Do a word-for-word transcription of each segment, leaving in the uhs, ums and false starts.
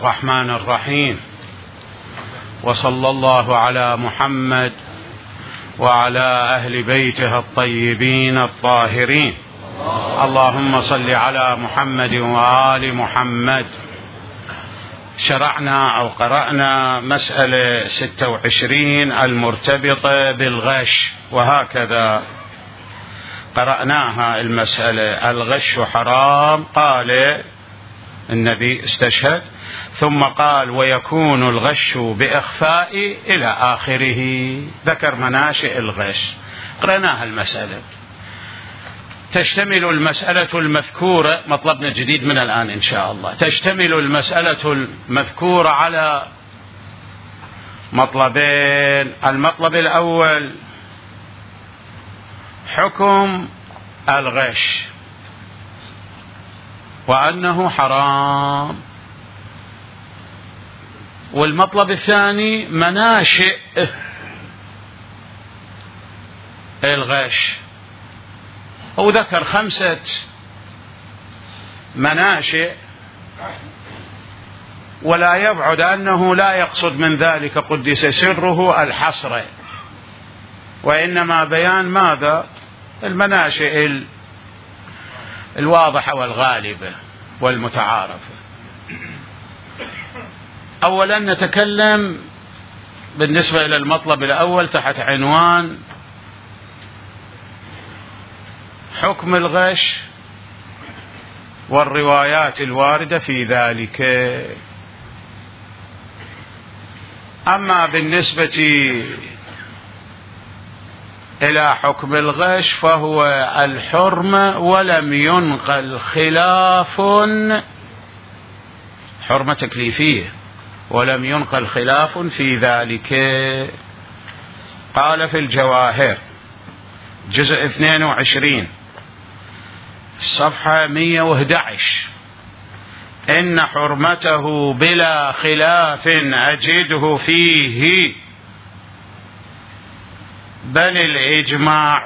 الرحمن الرحيم، وصلى الله على محمد وعلى أهل بيته الطيبين الطاهرين. اللهم صل على محمد وآل محمد. شرعنا أو قرأنا مسألة ستة وعشرين المرتبطة بالغش، وهكذا قرأناها المسألة. الغش حرام، قال النبي استشهد، ثم قال ويكون الغش بإخفاء إلى آخره، ذكر مناشئ الغش. قرأناها المسألة. تشتمل المسألة المذكورة، مطلبنا جديد من الآن إن شاء الله، تشتمل المسألة المذكورة على مطلبين. المطلب الأول حكم الغش وأنه حرام، والمطلب الثاني مناشئ الغش. هو ذكر خمسة مناشئ، ولا يبعد أنه لا يقصد من ذلك قدس سره الحصر، وإنما بيان ماذا؟ المناشئ الواضحة والغالبة والمتعارفة. أولا نتكلم بالنسبة إلى المطلب الأول تحت عنوان حكم الغش والروايات الواردة في ذلك. أما بالنسبة إلى حكم الغش فهو الحرمة، ولم ينقل خلاف، حرمة تكليفية، ولم ينقل خلاف في ذلك. قال في الجواهر جزء اثنين وعشرين صفحة مئة وأحد عشر: إن حرمته بلا خلاف أجده فيه، بل الإجماع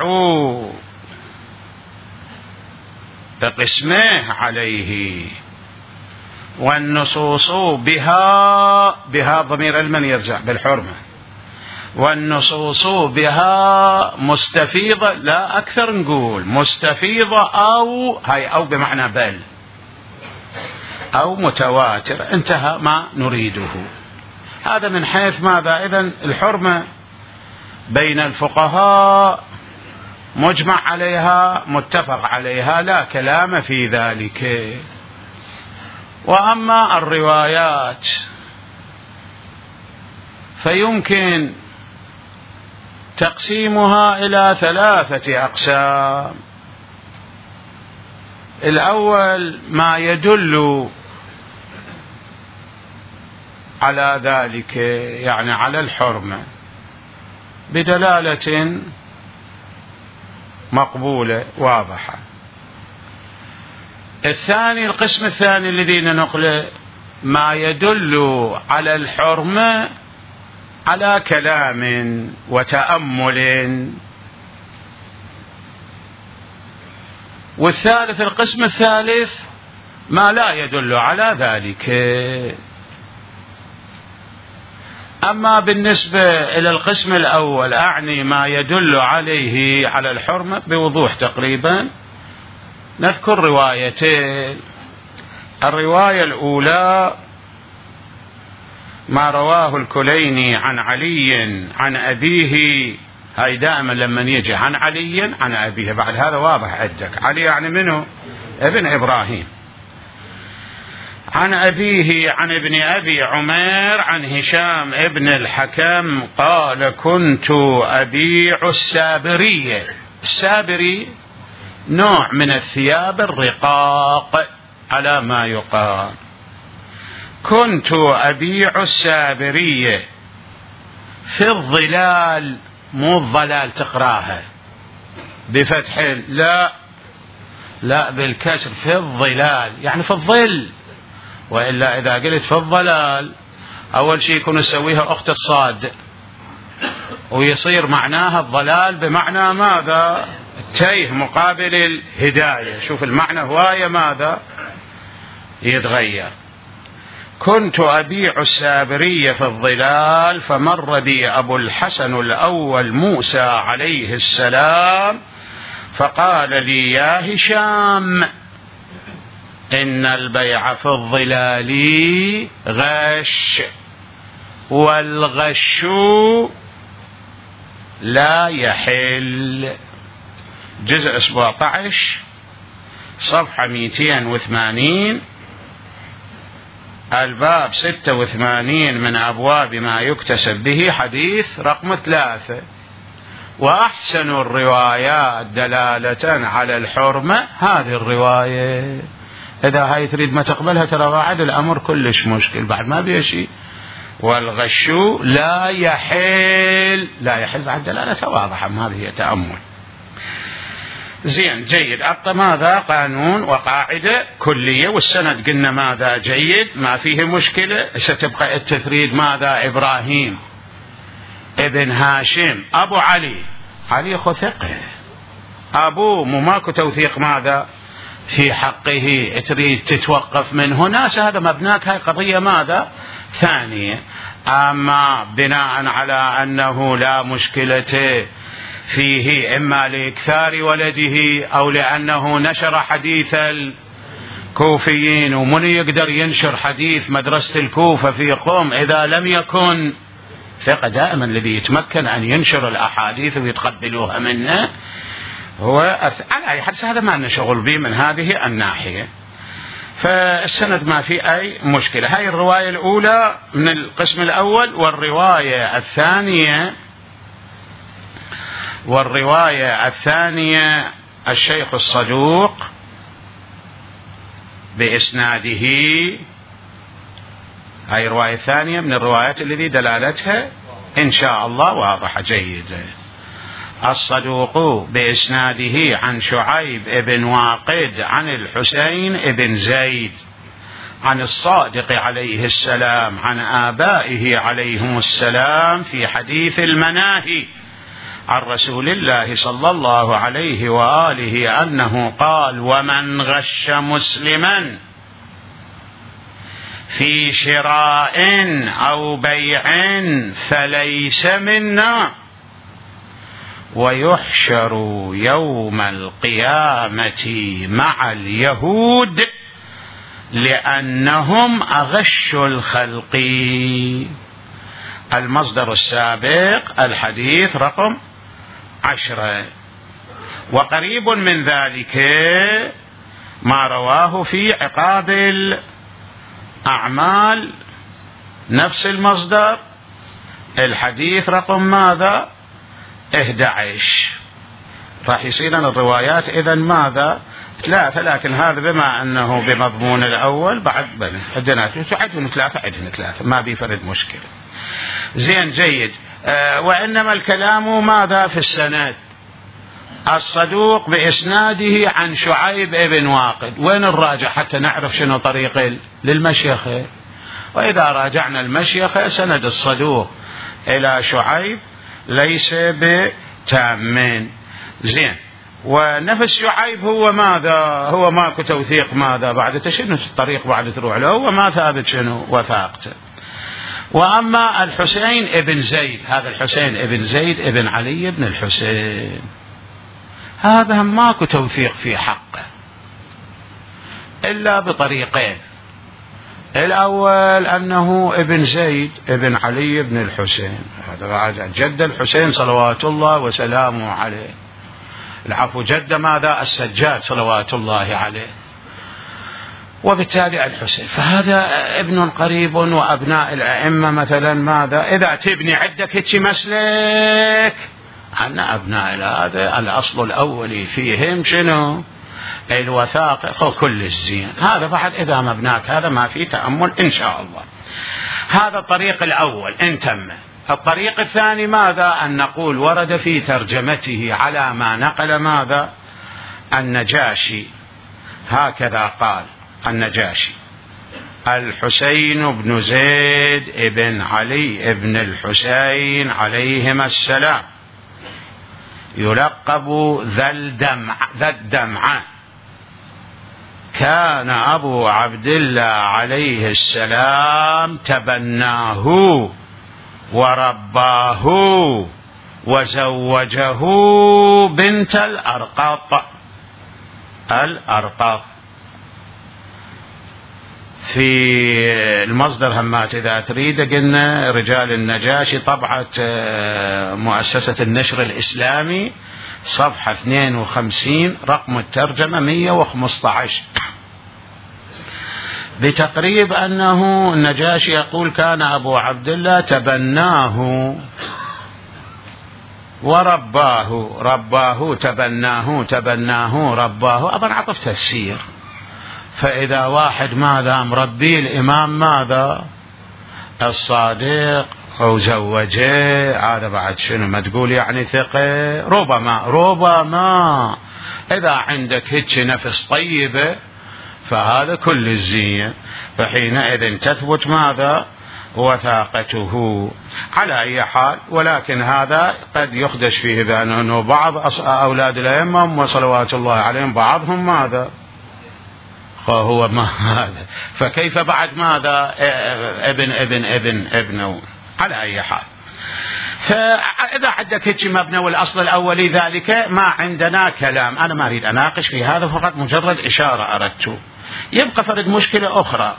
بقسمه عليه، والنصوص بها بها ضمير المن يرجع بالحرمة، والنصوص بها مستفيضة، لا أكثر نقول مستفيضة، أو هاي أو بمعنى بل، أو متواتر. انتهى ما نريده. هذا من حيث ماذا؟ إذن الحرمة بين الفقهاء مجمع عليها متفق عليها، لا كلام في ذلك. وأما الروايات فيمكن تقسيمها إلى ثلاثة أقسام. الأول ما يدل على ذلك، يعني على الحرمة بدلالة مقبولة واضحة. الثاني، القسم الثاني الذي ننقله، ما يدل على الحرمة على كلام وتأمل. والثالث، القسم الثالث، ما لا يدل على ذلك. أما بالنسبة إلى القسم الأول، أعني ما يدل عليه على الحرمة بوضوح تقريبا. نذكر روايتين. الرواية الأولى ما رواه الكليني عن علي عن أبيه، هاي دائما لما يجي عن علي عن أبيه، بعد هذا واضح عندك علي يعني منه؟ ابن إبراهيم. عن أبيه عن ابن أبي عمير عن هشام ابن الحكم قال كنت أبيع السابرية. السابري نوع من الثياب الرقاق على ما يقال. كنت أبيع السابرية في الظلال، مو الظلال تقراها بفتح، لا لا بالكسر، في الظلال يعني في الظل. وإلا إذا قلت في الظلال أول شيء يكون يسويها أخت الصاد، ويصير معناها الضلال بمعنى ماذا؟ التيه مقابل الهداية. شوف المعنى هواية ماذا؟ يتغير. كنت أبيع السابرية في الظلال فمر بي أبو الحسن الأول موسى عليه السلام فقال لي يا هشام إن البيع في الظلال غش والغش لا يحل. جزء سبعة عشر صفحة مئتين وثمانين الباب ستة وثمانين من أبواب ما يكتسب به حديث رقم ثلاثة. وأحسن الروايات دلالة على الحرمة هذه الرواية. إذا هاي تريد ما تقبلها ترى بعد الأمر كلش مشكل، بعد ما بيه شيء. والغش لا يحل، لا يحل بعد دلالة واضحة، ما هذه تأمل. زين جيد. أبقى ماذا قانون وقاعدة كلية، والسند قلنا ماذا جيد ما فيه مشكلة. ستبقى التثريد ماذا إبراهيم ابن هاشم أبو علي، علي خثقه أبوه، ماكو توثيق ماذا في حقه تريد تتوقف من هنا، هذا مبناك هاي قضية ماذا ثانية. أما بناء على أنه لا مشكلة فيه إما لإكثار ولده أو لأنه نشر حديث الكوفيين، ومن يقدر ينشر حديث مدرسة الكوفة في قوم إذا لم يكن ثقة. دائما الذي يتمكن أن ينشر الأحاديث ويتقبلوها منه هو على أي حد، هذا ما نشغل به من هذه الناحية. فالسند ما في أي مشكلة. هاي الرواية الأولى من القسم الأول. والرواية الثانية والرواية الثانية الشيخ الصدوق بإسناده، هاي الرواية الثانية من الروايات التي دلالتها إن شاء الله واضحة جيدة. الصدوق بإسناده عن شعيب بن واقد عن الحسين بن زيد عن الصادق عليه السلام عن آبائه عليهم السلام في حديث المناهي عن رسول الله صلى الله عليه وآله أنه قال: ومن غش مسلما في شراء أو بيع فليس منا، ويحشر يوم القيامة مع اليهود لأنهم أغشوا الخلق. المصدر السابق الحديث رقم عشرة. وقريب من ذلك ما رواه في عقاب الأعمال نفس المصدر الحديث رقم ماذا إحدى عشر. راح يصير الروايات إذن ماذا ثلاثة، لكن هذا بما أنه بمضمون الأول بعد بل عندنا عندنا ثلاثة عندنا ثلاثة ما بيفرد مشكلة. زين جيد. آه وإنما الكلام ماذا في السند. الصدوق بإسناده عن شعيب ابن واقد. وين الراجع حتى نعرف شنو طريق للمشيخة؟ وإذا راجعنا المشيخة سند الصدوق إلى شعيب ليس بتامين. زين. ونفس شعيب هو ماذا هو ماكو توثيق ماذا بعد تشنو الطريق بعد تروح له، هو ما ثابت شنو وثاقته. وأما الحسين ابن زيد، هذا الحسين ابن زيد ابن علي بن الحسين، هذا ماكو توثيق في حقه إلا بطريقين. الأول أنه ابن زيد ابن علي بن الحسين، هذا جد الحسين صلوات الله وسلامه عليه، العفو جد ماذا السجاد صلوات الله عليه، وبالتالي الحسين، فهذا ابن قريب. وأبناء الأئمة مثلا ماذا إذا تبني عندك هيك مسلك أن أبناء هذا الأصل الأولي فيهم شنو الوثاقة كل الزين. هذا بعد إذا مبناك هذا ما فيه تأمل إن شاء الله. هذا الطريق الأول إن تم. الطريق الثاني ماذا أن نقول ورد في ترجمته على ما نقل ماذا النجاشي، هكذا قال النجاشي: الحسين بن زيد ابن علي ابن الحسين عليهما السلام يلقب ذا الدمع ذا الدمعة كان أبو عبد الله عليه السلام تبناه ورباه وزوجه بنت الأرقط. الأرقط في المصدر همات إذا تريد قلنا رجال النجاشي طبعة مؤسسة النشر الإسلامي صفحة اثنين وخمسين رقم الترجمة مئة وخمسة عشر بتقريب أنه النجاشي يقول كان أبو عبد الله تبناه ورباه، رباه تبناه تبناه رباه، أبا عطف تفسير. فإذا واحد ماذا مربي الإمام ماذا الصادق أو زوجه، هذا بعد شنو ما تقول يعني ثقة. ربما ربما إذا عندك هيك نفس طيبة فهذا كل الزين، فحينئذ تثبت ماذا وثاقته. على أي حال، ولكن هذا قد يخدش فيه بأنه بعض أولاد الأئمة وصلوات الله عليهم بعضهم ماذا هو ما هذا، فكيف بعد ماذا ابن ابن ابن ابنه. على أي حال، فإذا عندك هيك مبنى والأصل الأولي ذلك ما عندنا كلام. أنا ما أريد أناقش في هذا، فقط مجرد إشارة أردت. يبقى فرد مشكلة أخرى.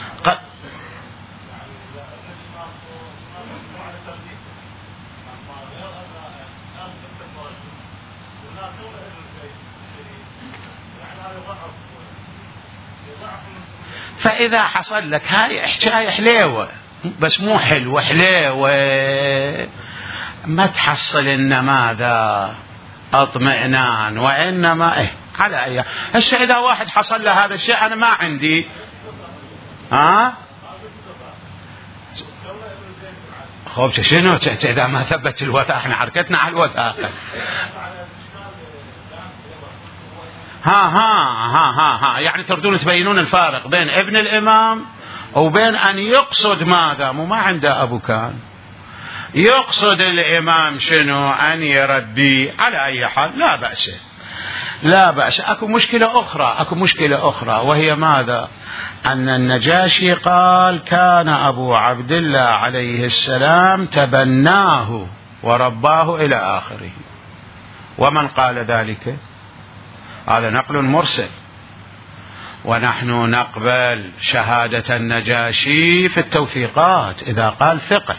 فإذا حصل لك هاي حكاية حليوة بس مو حلوة، حليوة ما تحصل إن ماذا اطمئنان، وإنما إيه على أي هسه إذا واحد حصل له هذا الشيء أنا ما عندي ها خوف شنو إذا ما ثبت الوثاقة. احنا حركتنا على الوثاقة. ها ها ها ها ها يعني تردون تبينون الفارق بين ابن الإمام وبين أن يقصد ماذا مو ما عنده أبو كان يقصد الإمام شنو أن يربي. على أي حال لا بأس لا بأس. أكو مشكلة أخرى أكو مشكلة أخرى وهي ماذا أن النجاشي قال كان أبو عبد الله عليه السلام تبناه ورباه إلى آخره. ومن قال ذلك؟ هذا نقل مرسل، ونحن نقبل شهادة النجاشي في التوثيقات إذا قال ثقة.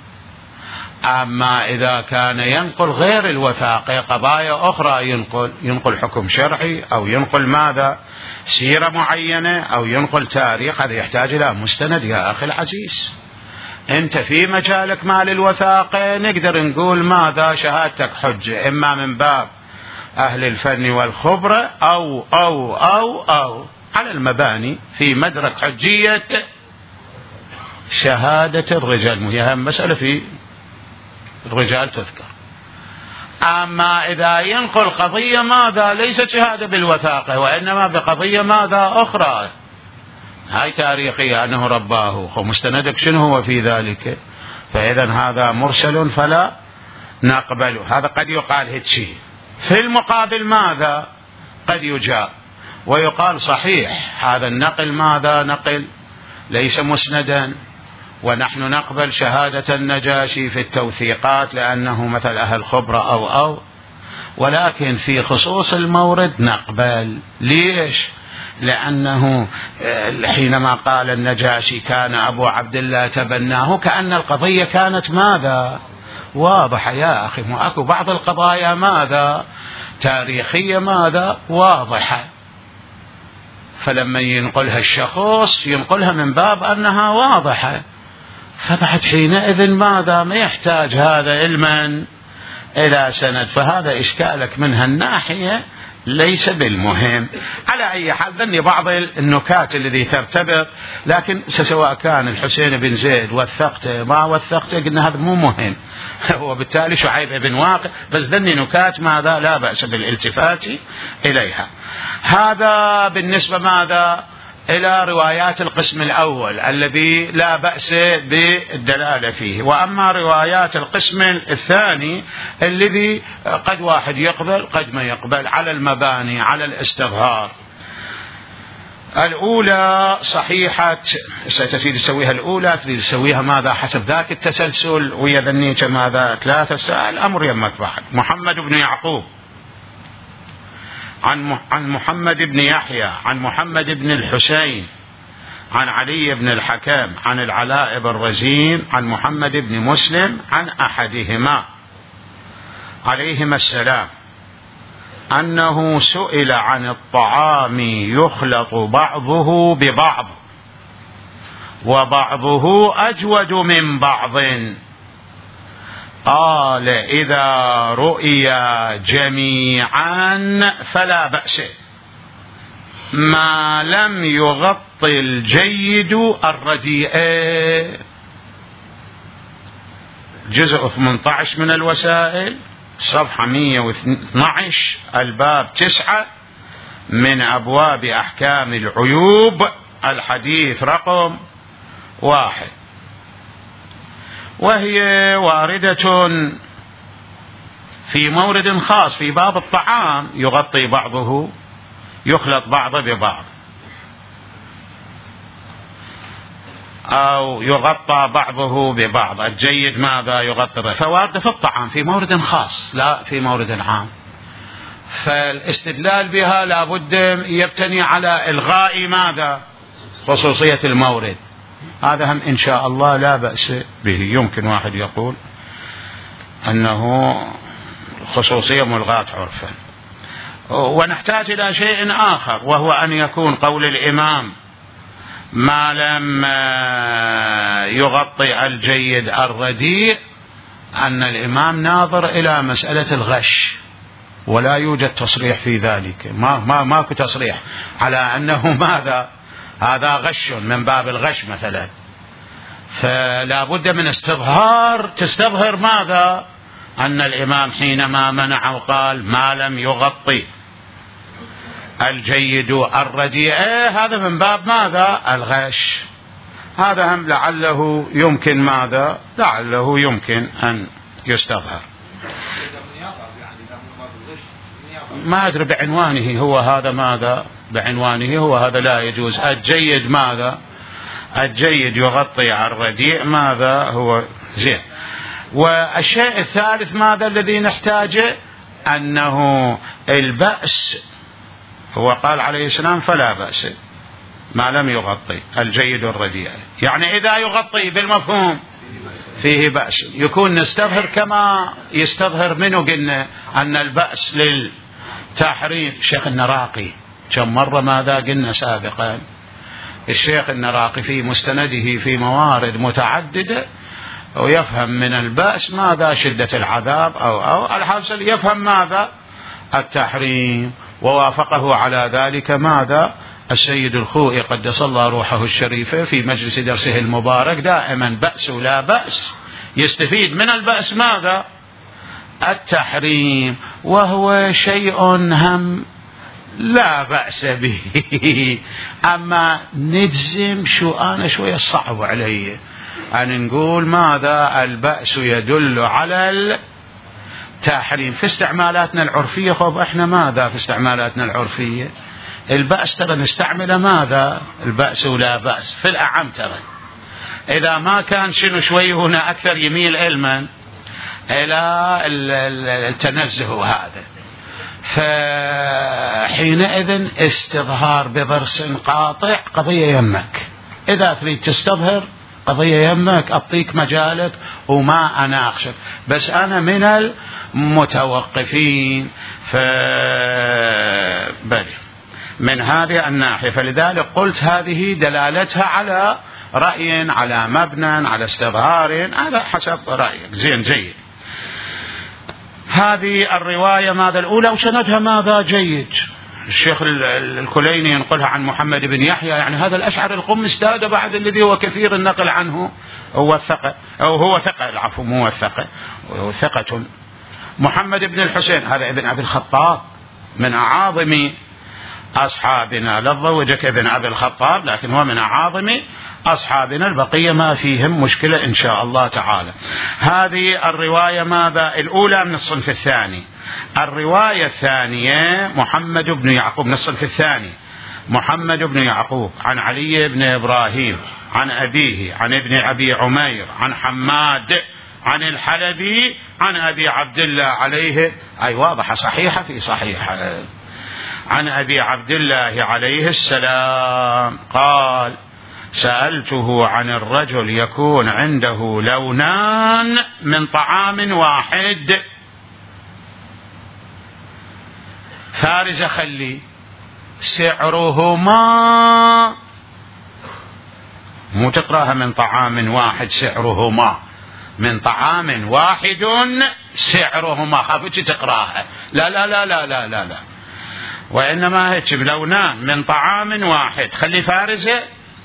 أما إذا كان ينقل غير الوثائق قضايا أخرى، ينقل ينقل حكم شرعي أو ينقل ماذا سيرة معينة أو ينقل تاريخ، هذا يحتاج إلى مستند يا أخي العزيز. أنت في مجالك مال الوثائق نقدر نقول ماذا شهادتك حجة، إما من باب أهل الفن والخبرة أو أو أو أو على المباني في مدرك حجية شهادة الرجال. هي مسألة في الرجال تذكر. أما إذا ينقل قضية ماذا ليست شهادة بالوثاقة وإنما بقضية ماذا أخرى، هاي تاريخية أنه رباه، ومستندك شنو هو في ذلك، فإذا هذا مرسل فلا نقبله. هذا قد يقال هيك شيء. في المقابل ماذا قد يجاب ويقال صحيح هذا النقل ماذا نقل ليس مسندا، ونحن نقبل شهادة النجاشي في التوثيقات لأنه مثل أهل خبرة أو أو ولكن في خصوص المورد نقبل. ليش؟ لأنه حينما قال النجاشي كان أبو عبد الله تبناه كأن القضية كانت ماذا واضحة يا أخي. أكو بعض القضايا ماذا تاريخية ماذا واضحة، فلما ينقلها الشخص ينقلها من باب أنها واضحة، فبعد حينئذ ماذا ما يحتاج هذا علما إلى سند. فهذا إشكالك من هالناحية ليس بالمهم. على أي حال ذني بعض النكات الذي ترتبط، لكن سواء كان الحسين بن زيد وثقته ما وثقته قلنا هذا مو مهم وبالتالي شعيب بن واقد، بس ذني نكات ماذا لا بأس بالالتفات إليها. هذا بالنسبة ماذا إلى روايات القسم الأول الذي لا بأس بالدلالة فيه. وأما روايات القسم الثاني الذي قد واحد يقبل قد ما يقبل على المباني على الاستظهار. الأولى صحيحة، ستريد تسويها الأولى، تريد تسويها ماذا حسب ذاك التسلسل ويا ذنيك ماذا ثلاثة سؤال الأمر يمك بعد. محمد بن يعقوب عن عن محمد بن يحيى عن محمد بن الحسين عن علي بن الحكم عن العلاء بن رزين عن محمد بن مسلم عن أحدهما عليهما السلام أنه سئل عن الطعام يخلط بعضه ببعض وبعضه أجود من بعض، قال إذا رؤيا جميعا فلا بأس ما لم يغطي الجيد الرديء. جزء ثمانية عشر من الوسائل، صفحة مئة واثني عشر، الباب تسعة من أبواب أحكام العيوب، الحديث رقم واحد. وهي واردة في مورد خاص في باب الطعام، يغطي بعضه يخلط بعضه ببعض أو يغطى بعضه ببعض، الجيد ماذا يغطي، فوارد في الطعام في مورد خاص لا في مورد عام. فالاستدلال بها لابد يبتني على إلغاء ماذا خصوصية المورد. هذا هم إن شاء الله لا بأس به. يمكن واحد يقول أنه خصوصية ملغاة عرفا. ونحتاج إلى شيء آخر، وهو أن يكون قول الإمام ما لم يغطي الجيد الرديء، أن الإمام ناظر إلى مسألة الغش، ولا يوجد تصريح في ذلك، ما ما ماكو تصريح على أنه ماذا هذا غش من باب الغش مثلا. فلا بد من استظهار، تستظهر ماذا أن الإمام حينما منع وقال ما لم يغطي الجيد الرديء، هذا من باب ماذا الغش. هذا هم لعله يمكن ماذا لعله يمكن أن يستظهر. ما أدري بعنوانه هو هذا ماذا بعنوانه هو هذا لا يجوز. الجيد ماذا الجيد يغطي الرديء ماذا هو زين. والشيء الثالث ماذا الذي نحتاجه، أنه البأس، هو قال عليه السلام فلا بأس ما لم يغطي الجيد الرديء، يعني إذا يغطي بالمفهوم فيه بأس. يكون نستظهر كما يستظهر منه قلنا أن البأس للتحريم. الشيخ النراقي كم مرة ماذا قلنا سابقا، الشيخ النراقي في مستنده في موارد متعددة ويفهم من البأس ماذا شدة العذاب أو أو الحاصل يفهم ماذا التحريم. ووافقه على ذلك ماذا السيد الخوئي قدس الله روحه الشريفة في مجلس درسه المبارك، دائما بأس ولا بأس، يستفيد من البأس ماذا التحريم، وهو شيء هم لا بأس به. أما نجزم شو أنا شوية صعب علي أن نقول ماذا البأس يدل على التحريم في استعمالاتنا العرفية. خب احنا ماذا في استعمالاتنا العرفية البأس ترى نستعمله ماذا البأس ولا بأس في الأعم ترى، إذا ما كان شنو شوي هنا أكثر يميل علما إلى التنزه هذا. فحينئذ استظهار بضرس قاطع قضية يمك، إذا تريد تستظهر قضية يمك أعطيك مجالك وما أناقشك، بس أنا من المتوقفين فبالي من هذه الناحية. فلذلك قلت هذه دلالتها على رأي على مبنى على استظهار، هذا حسب رأيك. زين جيد. هذه الرواية ماذا الأولى وسندها ماذا جيد. الشيخ الكليني ينقلها عن محمد بن يحيى، يعني هذا الأشعر القم استاد بعد الذي هو كثير النقل عنه، هو الثقة أو هو ثقة العفو مو الثقة هو ثقة. محمد بن الحسين هذا ابن أبي الخطاب من أعاظم أصحابنا، لا تضوجك ابن أبي الخطاب لكن هو من أعاظم أصحابنا، البقية ما فيهم مشكلة إن شاء الله تعالى. هذه الرواية ماذا الأولى من الصنف الثاني. الرواية الثانية محمد بن يعقوب من الصنف الثاني، محمد بن يعقوب عن علي بن إبراهيم عن أبيه عن ابن أبي عمير عن حماد عن الحلبي عن أبي عبد الله عليه، أي واضحة صحيحة في صحيحة، عن أبي عبد الله عليه السلام قال: سألته عن الرجل يكون عنده لونان من طعام واحد، فارزة خلي سعرهما، مو تقراها من طعام واحد سعرهما، من طعام واحد سعرهما، خافتش تقراها، لا لا لا لا لا لا, لا. وإنما هيك بلونان من طعام واحد، خلي فارزة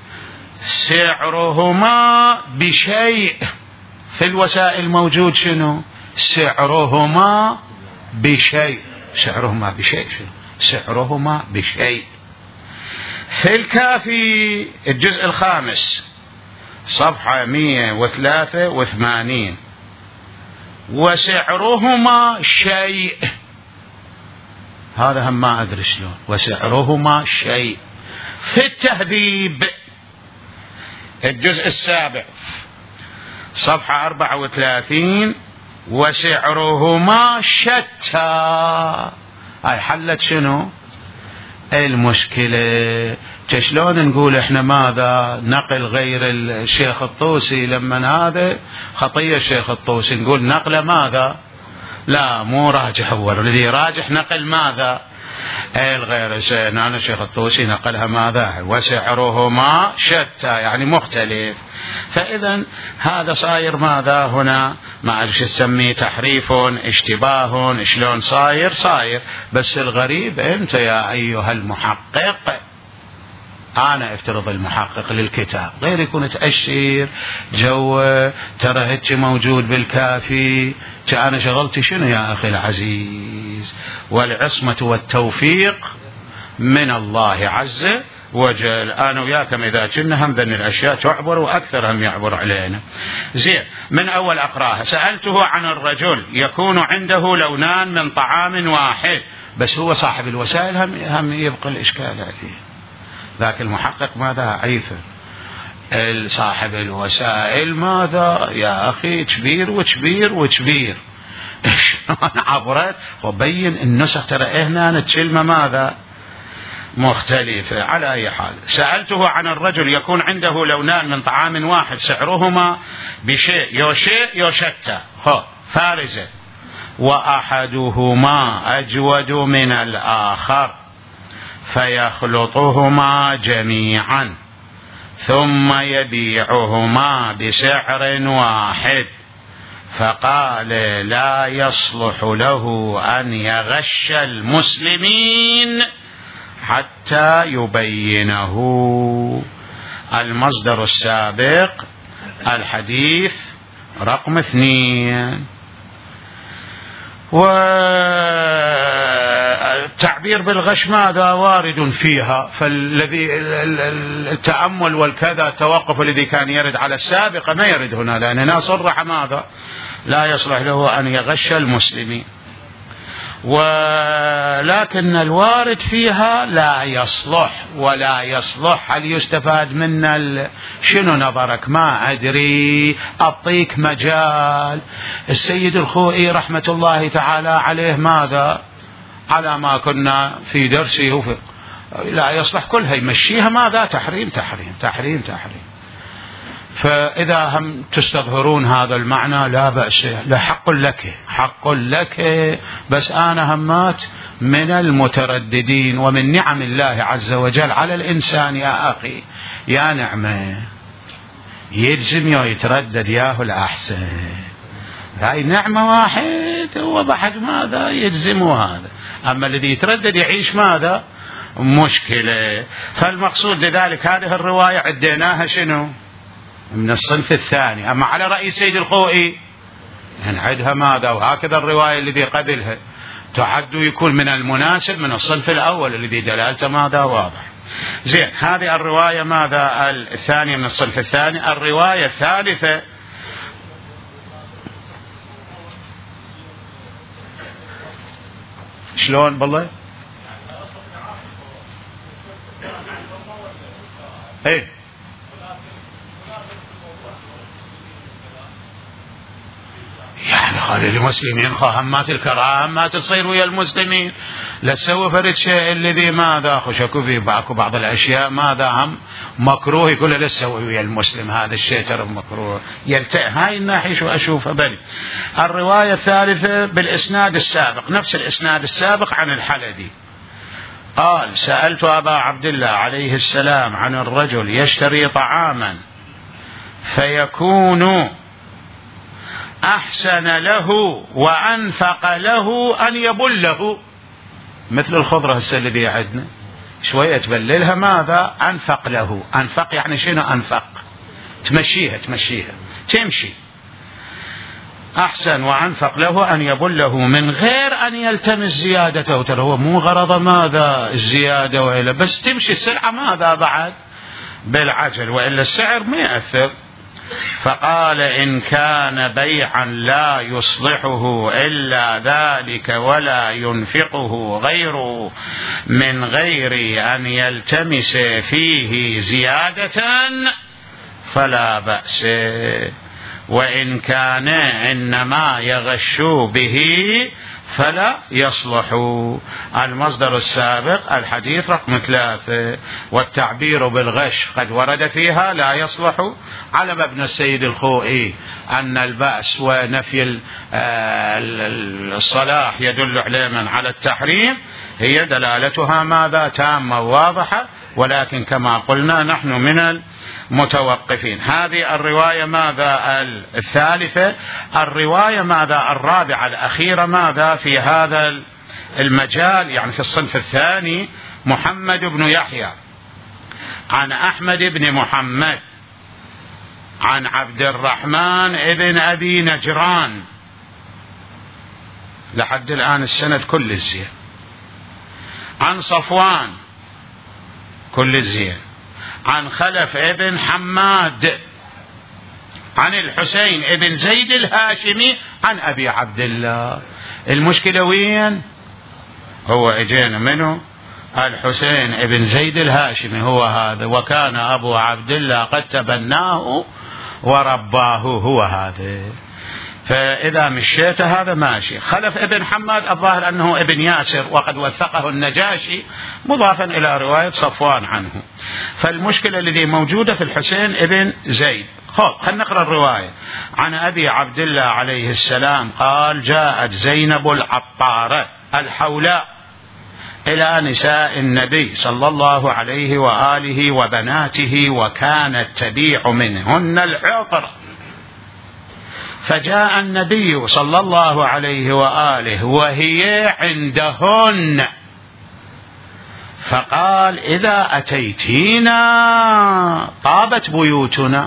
سعرهما بشيء، في الوسائل موجود شنو؟ سعرهما بشيء، سعرهما بشيء شنو؟ سعرهما بشيء. في الكافي الجزء الخامس صفحة مئة وثلاثة وثمانين، وسعرهما شيء، هذا هم ما أدري شلون، وسعرهما شيء. في التهذيب الجزء السابع صفحة أربعة وثلاثين، وسعرهما شتى، هاي حلت شنو المشكلة. شلون نقول احنا ماذا نقل غير الشيخ الطوسي، لما هذا خطية الشيخ الطوسي نقول نقل ماذا؟ لا مو راجح، أول الذي راجح نقل ماذا؟ الغير شيء، أنا الشيخ الطوسي نقلها ماذا؟ وسعرهما شتى، يعني مختلف. فإذا هذا صاير ماذا هنا؟ ما أعرف تسميه تحريف، اشتباه، شلون صاير صاير. بس الغريب أنت يا أيها المحقق، أنا افترض المحقق للكتاب غير يكون تأشير جو ترى هيك موجود بالكافي، أنا شغلتي شنو يا أخي العزيز؟ والعصمة والتوفيق من الله عز وجل. أنا وياكم إذا كنا هم ذن الأشياء تعبر وأكثر هم يعبر علينا. زين، من أول أقراها. سألته عن الرجل يكون عنده لونان من طعام واحد، بس هو صاحب الوسائل هم, هم يبقى الإشكال عليه. ذاك المحقق ماذا عيفه، صاحب الوسائل ماذا يا أخي كبير وكبير وكبير شلون عبرت وبين النسخ، ترى هنا الكلمة ماذا مختلفة. على أي حال، سألته عن الرجل يكون عنده لونان من طعام واحد سعرهما بشيء يو شيء يو شتى، فارزة، وأحدهما أجود من الآخر فيخلطهما جميعا ثم يبيعهما بسعر واحد، فقال: لا يصلح له أن يغش المسلمين حتى يبينه. المصدر السابق الحديث رقم اثنين. والتعبير بالغش ماذا وارد فيها، فالذي التأمل والكذا التوقف الذي كان يرد على السابقة ما يرد هنا، لأننا صرح ماذا لا يصلح له أن يغش المسلمين، ولكن الوارد فيها لا يصلح ولا يصلح. هل يستفاد منا شنو نظرك؟ ما أدري، أعطيك مجال. السيد الخوئي رحمة الله تعالى عليه ماذا على ما كنا في درسه في لا يصلح كلها يمشيها ماذا تحريم تحريم تحريم تحريم. فإذا هم تستظهرون هذا المعنى لا بأس، لا حق لك حق لك، بس أنا همات من المترددين. ومن نعم الله عز وجل على الإنسان يا أخي يا نعمة يجزم يتردد ياه الأحسن، هاي نعمة واحد هو بحق ماذا يجزم هذا، أما الذي يتردد يعيش ماذا مشكلة. فالمقصود لذلك هذه الرواية عديناها شنو من الصنف الثاني. أما على رأي سيد الخوئي نعدها ماذا، وهكذا الرواية الذي قبلها تعد يكون من المناسب من الصنف الأول الذي دلالته ماذا واضح. زين، هذه الرواية ماذا الثانية من الصنف الثاني. الرواية الثالثة شلون بالله ايه يعني خلي المسلمين همات الكراهه همات تصير ويا المسلمين، لا تسوي فرد شيء الذي ماذا خشكوا فيه باكو بعض الاشياء ماذا هم مكروه يقول لا تسوي ويا المسلم هذا الشيء ترى مكروه يلتئ. هاي الناحيه شو اشوفها. بل الروايه الثالثه بالاسناد السابق نفس الاسناد السابق عن الحلبي قال سألت أبا عبد الله عليه السلام عن الرجل يشتري طعاما فيكون أحسن له وأنفق له أن يبله، مثل الخضرة السلبية عندنا شوية تبللها ماذا أنفق له. أنفق يعني شنو أنفق؟ تمشيها تمشيها تمشي. أحسن وأنفق له أن يبله من غير أن يلتمس زيادته. ترى هو مو غرض ماذا الزيادة وإلا بس تمشي السلعة ماذا بعد بالعجل وإلا السعر ما يأثر. فقال إن كان بيعا لا يصلحه إلا ذلك ولا ينفقه غيره من غير أن يلتمس فيه زيادة فلا بأس، وإن كان إنما يغش به فلا يصلح. المصدر السابق الحديث رقم ثلاثة. والتعبير بالغش قد ورد فيها لا يصلح. علم ابن السيد الخوئي أن البأس ونفي الصلاح يدل علما على التحريم، هي دلالتها ماذا تامة واضحة، ولكن كما قلنا نحن من المتوقفين. هذه الرواية ماذا الثالثة. الرواية ماذا الرابعة الأخيرة ماذا في هذا المجال يعني في الصنف الثاني محمد بن يحيى عن أحمد بن محمد عن عبد الرحمن ابن أبي نجران لحد الآن السند كل الزين، عن صفوان كل الزين، عن خلف ابن حماد عن الحسين ابن زيد الهاشمي عن أبي عبد الله. المشكلة وين؟ هو اجينا منه الحسين ابن زيد الهاشمي هو هذا، وكان أبو عبد الله قد تبناه ورباه هو هذا. فإذا مشيت هذا ماشي. خلف ابن حماد الظاهر أنه ابن ياسر وقد وثقه النجاشي مضافا إلى رواية صفوان عنه. فالمشكلة التي موجودة في الحسين ابن زيد. خلنا نقرأ الرواية. عن أبي عبد الله عليه السلام قال جاءت زينب العطارة الحولاء إلى نساء النبي صلى الله عليه وآله وبناته وكانت تبيع منهن العطر، فجاء النبي صلى الله عليه وآله وهي عندهن فقال إذا أتيتينا طابت بيوتنا.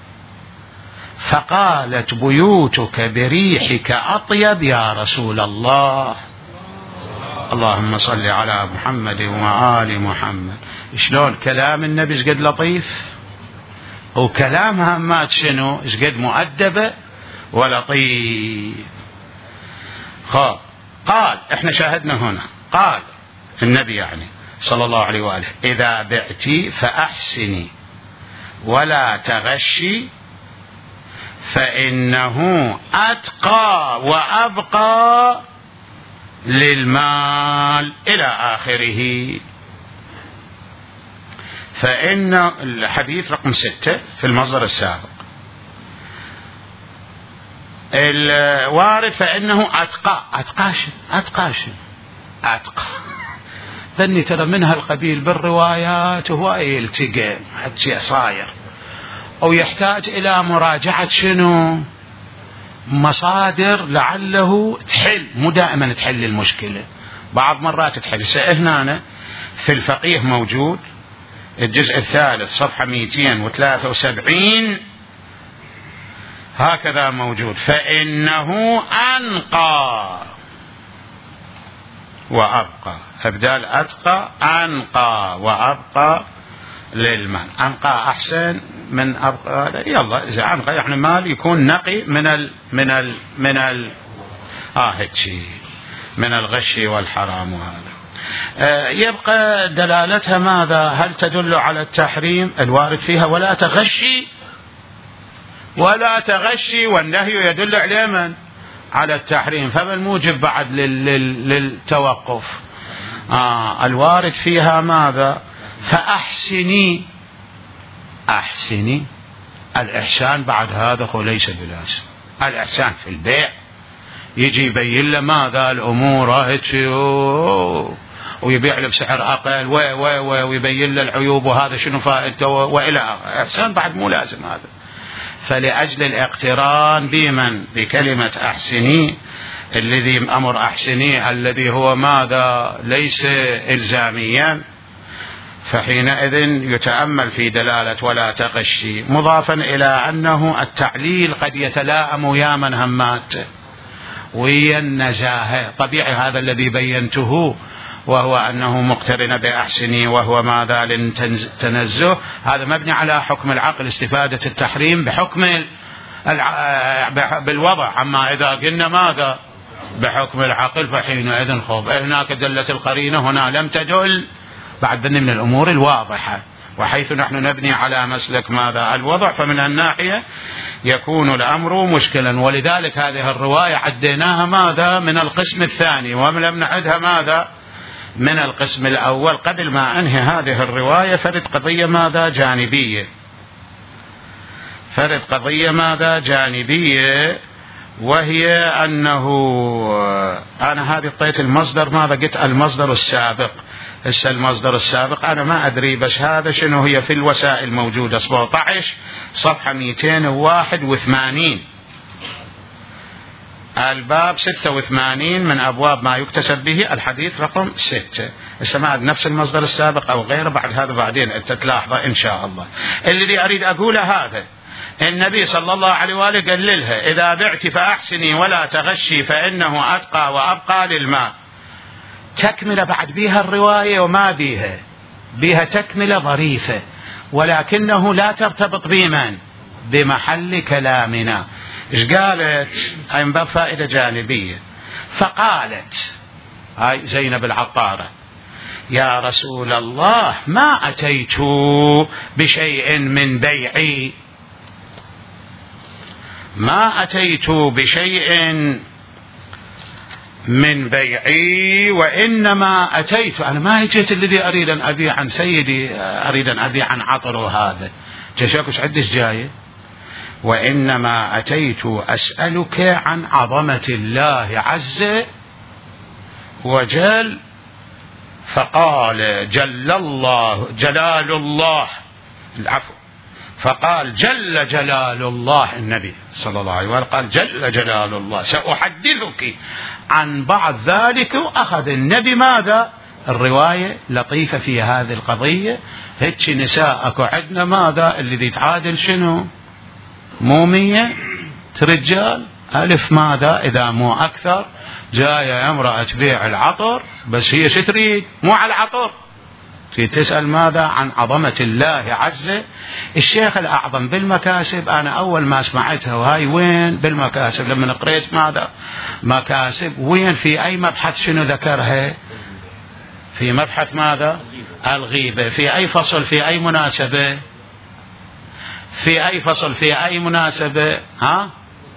فقالت بيوتك بريحك أطيب يا رسول الله. اللهم صل على محمد وآل محمد. شلون كلام النبي شقد لطيف، وكلامها ما شنو شقد مؤدبة ولطيف. خب قال احنا شاهدنا هنا قال النبي يعني صلى الله عليه وآله إذا بعتي فأحسني ولا تغشي فإنه أتقى وأبقى للمال إلى آخره. فإن الحديث رقم ستة في المصدر السابق الوارد فإنه أتقى أتقاش أتقاش أتقى ذني ترى منها القبيل بالروايات وهو يلتقى حتى صاير أو يحتاج إلى مراجعة شنو مصادر لعله تحل، مو دائما تحل المشكلة، بعض مرات تحل. هنا في الفقيه موجود الجزء الثالث صفحة مئتين وثلاثة وسبعين هكذا موجود فإنه أنقى وأبقى، أبدال أتقى أنقى وأبقى للمال. أنقى أحسن من أبقى، يلا إذا أنقى يعني مال يكون نقي من ال من ال من ال آه هيك من الغش والحرام. وهذا يبقى دلالتها ماذا؟ هل تدل على التحريم الوارد فيها ولا تغشي؟ ولا تغشي، والنهي يدل على من؟ على التحريم، فبالموجب بعد للتوقف. آه الوارد فيها ماذا؟ فأحسني، أحسني، الإحسان بعد هذا هو ليس بلازم. الإحسان في البيع يجي يبين له ماذا الأمور ويبيع له بسعر أقل ويبين له العيوب وهذا شنو فائدته وإلى آخره. إحسان بعد مو لازم هذا. فلأجل الاقتران بمن؟ بكلمة أحسني، الذي أمر أحسني الذي هو ماذا؟ ليس إلزاميا، فحينئذ يتأمل في دلالة ولا تغشي، مضافا إلى أنه التعليل قد يتلائم ويا من همات ويا النزاهة. طبيعي هذا الذي بينته، وهو أنه مقترن بأحسني وهو ماذا؟ للتنزه. هذا مبني على حكم العقل، استفادة التحريم بحكم بالوضع. أما إذا قلنا ماذا؟ بحكم العقل، فحينئذ خب هناك دلت القرينة، هنا لم تدل. بعد ذن من الأمور الواضحة، وحيث نحن نبني على مسلك ماذا؟ الوضع، فمن الناحية يكون الأمر مشكلا. ولذلك هذه الرواية عديناها ماذا؟ من القسم الثاني، ولم نعدها ماذا؟ من القسم الأول. قبل ما أنهي هذه الرواية فرد قضية ماذا؟ جانبية. فرد قضية ماذا؟ جانبية، وهي أنه أنا هذه اعطيت المصدر ماذا؟ قلت المصدر السابق. هسه المصدر السابق أنا ما أدري، بس هذا شنو هي في الوسائل موجودة، سبعة عشر صفحة مئتين وواحد وثمانين، الباب ستة وثمانين من أبواب ما يكتسب به، الحديث رقم ستة. هسه نفس المصدر السابق أو غيره، بعد هذا بعدين أنت تلاحظه إن شاء الله. الذي أريد أقوله هذا، النبي صلى الله عليه وآله قال لها إذا بعت فأحسني ولا تغشي فإنه أتقى وأبقى للمال. تكملة بعد بيها الرواية وما بيها بيها تكملة ظريفة، ولكنه لا ترتبط بمن؟ بمحل كلامنا. إيش قالت؟ هاي من باب فائدة جانبية. فقالت هاي زينب العطارة يا رسول الله ما أتيت بشيء من بيعي، ما أتيت بشيء من بيعي وإنما أتيت، أنا ما جيت الذي أريد أن أبيع عن سيدي، أريد أن أبيع عن عطره هذا، جشاكش عدش جاية، وإنما أتيت أسألك عن عظمة الله عز وجل. فقال جل الله جلال الله العفو فقال جل جلال الله، النبي صلى الله عليه وسلم قال جل جلال الله سأحدثك عن بعض ذلك. أخذ النبي ماذا؟ الرواية لطيفة في هذه القضية. هيك نساءك عندنا ماذا؟ الذي تعادل شنو؟ مو مية رجال ألف ماذا؟ إذا مو أكثر. جاية امرأة تبيع العطر، بس هي شتريد مو على العطر، تسأل ماذا؟ عن عظمة الله عز. الشيخ الأعظم بالمكاسب، أنا أول ما سمعتها وهاي وين بالمكاسب لما قريت ماذا؟ مكاسب وين؟ في أي مبحث شنو ذكرها؟ في مبحث ماذا؟ الغيبة. في أي فصل؟ في أي مناسبة؟ في أي فصل؟ في أي مناسبة؟ ها؟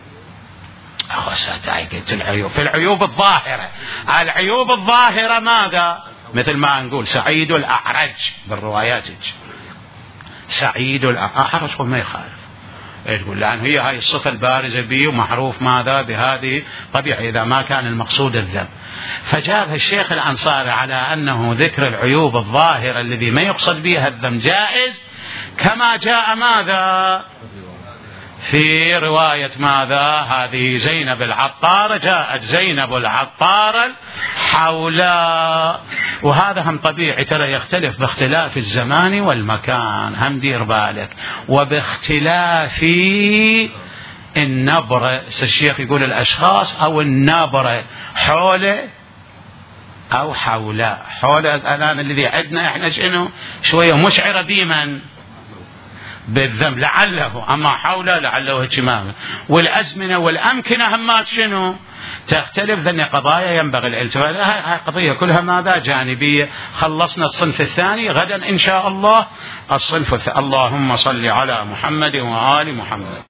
قلت العيوب، في العيوب الظاهرة. العيوب الظاهرة ماذا؟ مثل ما نقول سعيد الأعرج بالروايات، سعيد الأعرج ما يخالف، تقول لأن هي هاي الصفة البارزة به ومعروف ماذا بهذه، طبيعي إذا ما كان المقصود الذم. فجابها الشيخ الأنصاري على أنه ذكر العيوب الظاهرة الذي ما يقصد بها الذم جائز، كما جاء ماذا في رواية ماذا؟ هذه زينب العطارة، جاءت زينب العطارة حولا. وهذا هم طبيعي ترى يختلف باختلاف الزمان والمكان، هم دير بالك، وباختلاف النبرة. الشيخ يقول الأشخاص أو النبرة حوله أو حولا. حوله الآن الذي عندنا إحنا شنو؟ شوية مشعرة بمن؟ بالذنب لعله، أما حوله لعله اهتمامه. والأزمنة والأمكنة همات شنو تختلف، ذن قضايا ينبغي الالتفات. هاي قضية كلها ماذا جانبية. خلصنا الصنف الثاني، غدا إن شاء الله الصنف الثاني. اللهم صل على محمد وآل محمد.